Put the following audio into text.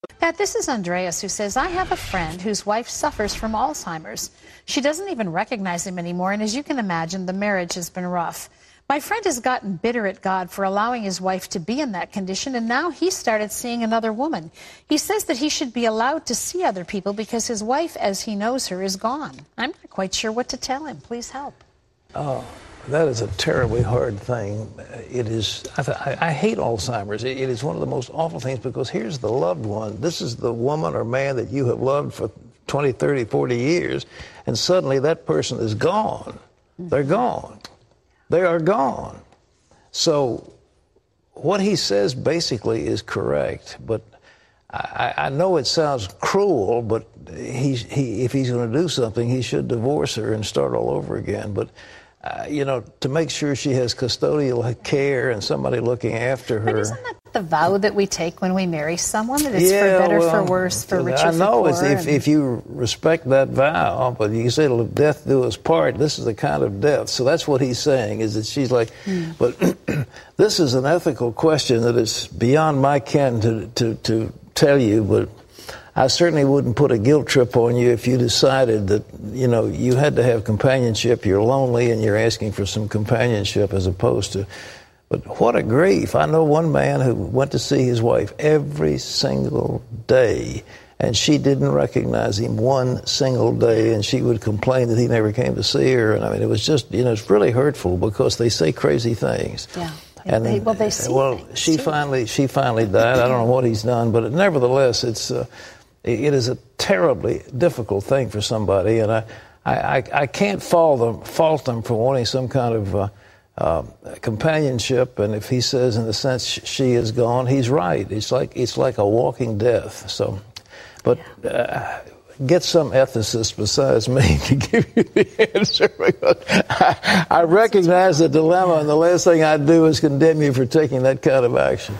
Pat, this is Andreas, who says, I have a friend whose wife suffers from Alzheimer's. She doesn't even recognize him anymore, and as you can imagine, the marriage has been rough. My friend has gotten bitter at God for allowing his wife to be in that condition, and now he started seeing another woman. He says that he should be allowed to see other people because his wife, as he knows her, is gone. I'm not quite sure what to tell him. Please help. Oh, that is a terribly hard thing. It is. I hate Alzheimer's. It is one of the most awful things because here's the loved one. This is the woman or man that you have loved for 20, 30, 40 years, and suddenly that person is gone. They're gone. They are gone. So what he says basically is correct, but I know it sounds cruel, but if he's going to do something, he should divorce her and start all over again. But to make sure she has custodial care and somebody looking after her. But isn't that the vow that we take when we marry someone? That it's for better, for worse, for richer, for poor? I know if you respect that vow, but you say death do us part. This is the kind of death. So that's what he's saying, is that she's like, but this is an ethical question that is beyond my ken to tell you, but I certainly wouldn't put a guilt trip on you if you decided that, you had to have companionship, you're lonely, and you're asking for some companionship as opposed to... But what a grief. I know one man who went to see his wife every single day, and she didn't recognize him one single day, and she would complain that he never came to see her. And I mean, it was just, it's really hurtful because they say crazy things. Yeah. And they see she finally died. I don't know what he's done, but nevertheless, it is a terribly difficult thing for somebody, and I can't fault them for wanting some kind of companionship. And if he says, in a sense, she is gone, he's right. It's like a walking death. So, but get some ethicist besides me to give you the answer. I recognize the dilemma, and the last thing I'd do is condemn you for taking that kind of action.